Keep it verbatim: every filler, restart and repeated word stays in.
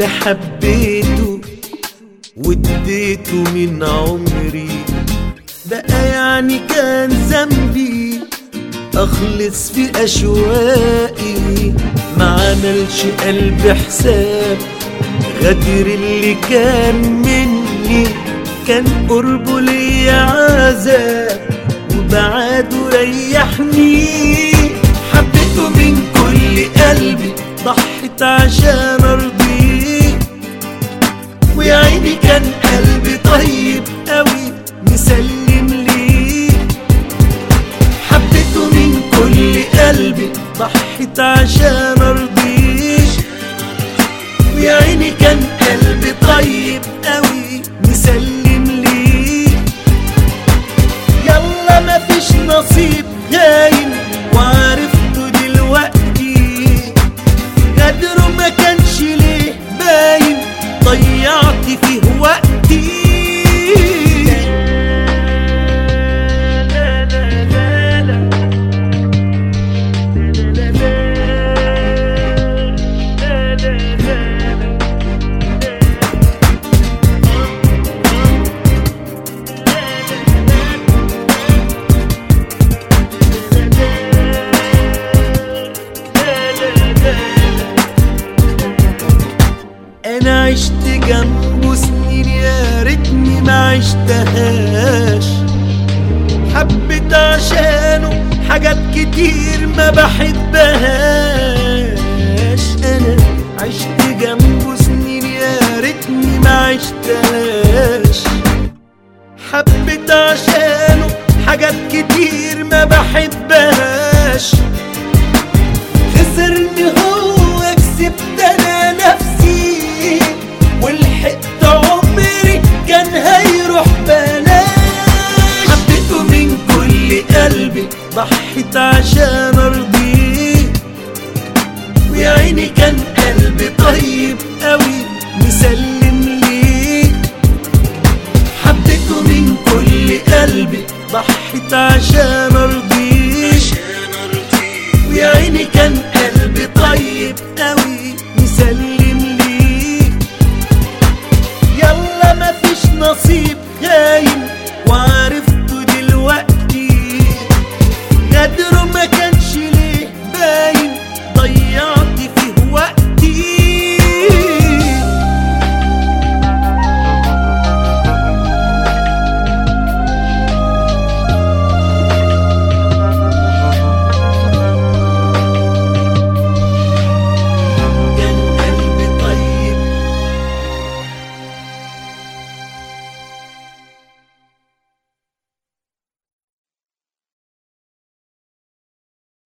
اللي حبيته واديته من عمري، بقى يعني كان ذنبي اخلص في اشواقي؟ ما عملش قلبي حساب غدر اللي كان مني، كان قربه ليا عذاب وبعاده ريحني. حبيته من كل قلبي، ضحيت عشان ارضيه، ويا عيني كان قلبي طيب قوي مسلم ليه. حبيته من كل قلبي، ضحيت عشان ارضيه، ويا عيني كان قلبي طيب قوي مسلم ليه. يلا مفيش نصيب غايم وعرفته دلوقتي، غدره ما كانش ليه باين، ضيعت فيه وقتي. انا عشت جنبه سنين يا ريتني ما عشتهاش، حبيت عشانه حاجات كتير ما بحبهاش. انا عشت جنبه سنين يا ريتني ما عشتهاش، حبيت عشانه حاجات كتير ما بحبهاش. خسرني هو كسبت انا نفسي، ولحقت عمري كان هيروح بلاش. حبيته من كل قلبي، ضحيت عشان ارضيه، ويا عيني كان قلبي طيب قوي مسلم ليه. حبيته من كل قلبي، ضحيت عشان